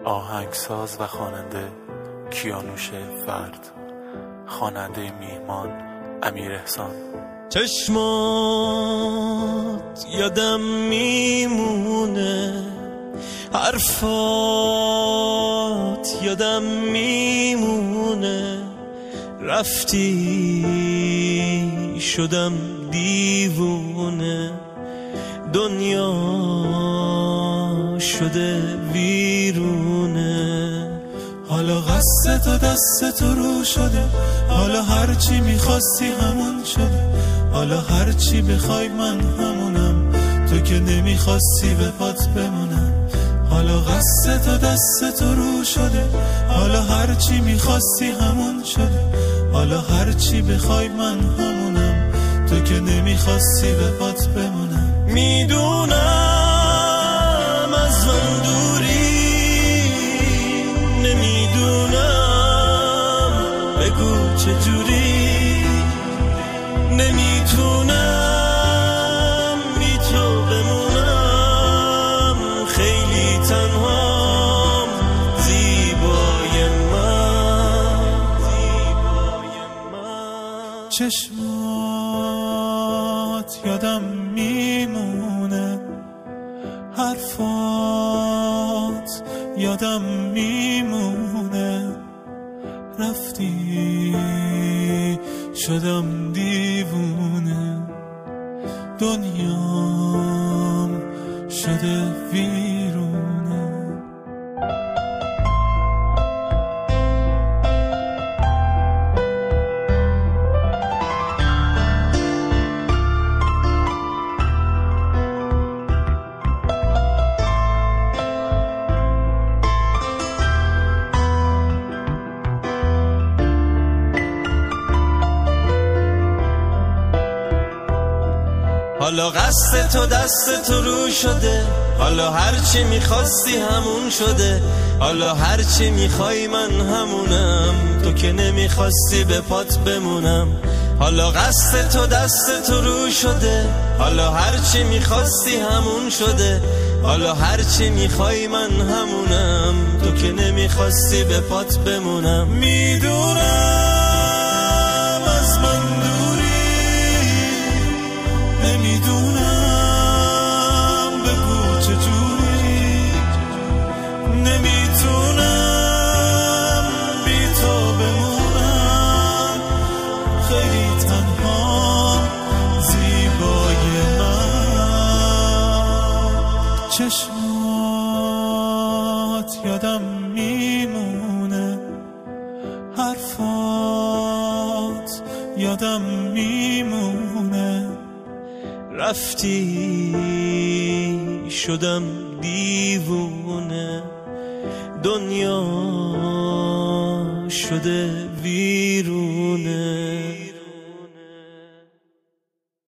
آهنگساز و خواننده کیانوش فرد، خواننده میهمان امیر احسان. چشمات یادم میمونه، حرفات یادم میمونه، رفتی شدم دیوونه، دنیا شده ویرونه. حالا قصد تو دست تو رو شده، حالا هرچی میخواستی همون شده، حالا هرچی بخوای من همونم، تو که نمیخواستی به پات بمونم. حالا قصد تو دست تو رو شده، حالا هرچی میخواستی همون شده، حالا هرچی بخوای من همونم، تو که نمیخواستی به پات بمونم. میدونم از من دوری، نمیدونم بگو چجوری، نمیتونم بی تو بمونم، خیلی تنهام زیبای من. چشمات یادم میمونه، حرفات یادم میمونه، رفتی شدم دیوونه، دنیام شده ویرونه. حالا قصد تو دست تو رو شده، حالا هرچی میخواستی همون شده، حالا هرچی میخوای من همونم، تو که نمیخواستی به پات بمونم. حالا قصد تو دست تو رو شده، حالا هرچی میخواستی همون شده، حالا هرچی میخوای من همونم، تو که نمیخواستی به پات بمونم. میدونم از من نمیدونم بگو چجوری، نمیتونم بی تو بمونم، خیلی تنها زیبای من. چشمات یادم میمونه، حرفات یادم میمونه، رفتی شدم دیوونه، دنیا شده